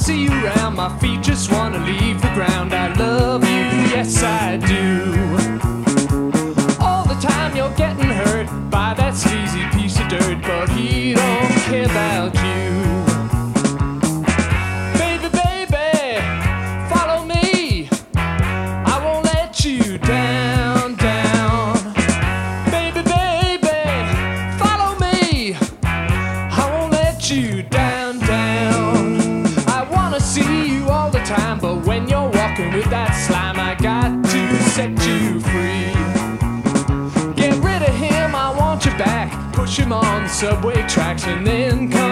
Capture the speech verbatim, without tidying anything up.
see you around, my feet just wanna leave the ground. I love you, yes I do. All the time you're getting hurt by that sleazy piece of dirt, but he don't care about you. Baby, baby, follow me, I won't let you down, down. Baby, baby, follow me, I won't let you down, down. I wanna see you all the time, but when you're walking with that slime, I got to set you free. Get rid of him, I want you back. Push him on the subway tracks and then come